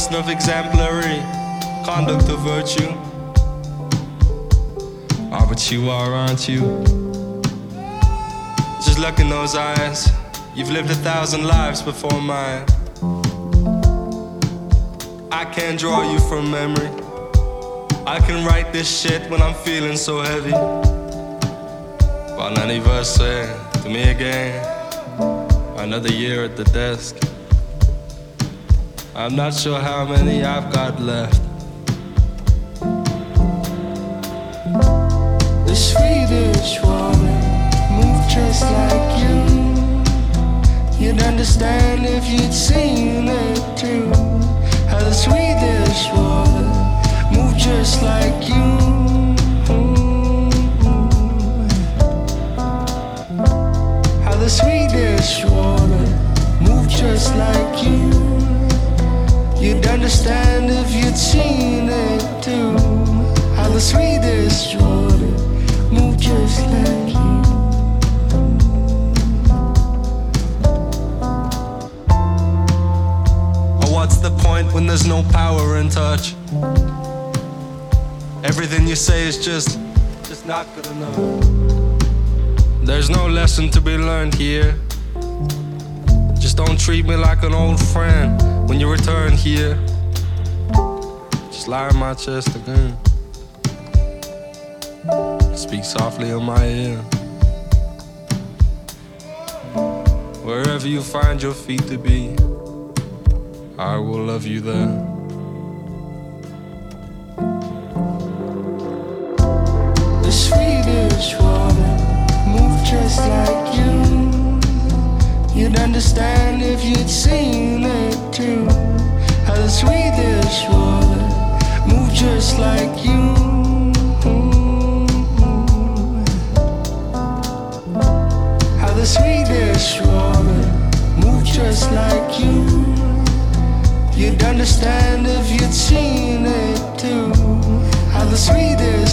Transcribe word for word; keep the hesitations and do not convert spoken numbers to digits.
person of exemplary conduct of virtue. Ah, but you are, aren't you? Just look in those eyes. You've lived a thousand lives before mine. I can't draw you from memory. I can write this shit when I'm feeling so heavy. Buon anniversaire to me again. Another year at the desk. I'm not sure how many I've got left. The Swedish woman moved just like you. You'd understand if you'd seen it too. How the Swedish woman moved just like you. How the Swedish woman moved just like you. You'd understand if you'd seen it too. How the Swedish woman moved just like you. What's the point when there's no power in touch? Everything you say is just, just not good enough. There's no lesson to be learned here. Just don't treat me like an old friend when you return here. Just lie in my chest again. Speak softly in my ear. Wherever you find your feet to be, I will love you there. The Swedish woman moved just like you. You'd understand if you'd seen it too. How the Swedish woman moved just like you. How the Swedish woman moved just like you. You'd understand if you'd seen it too. How the Swedish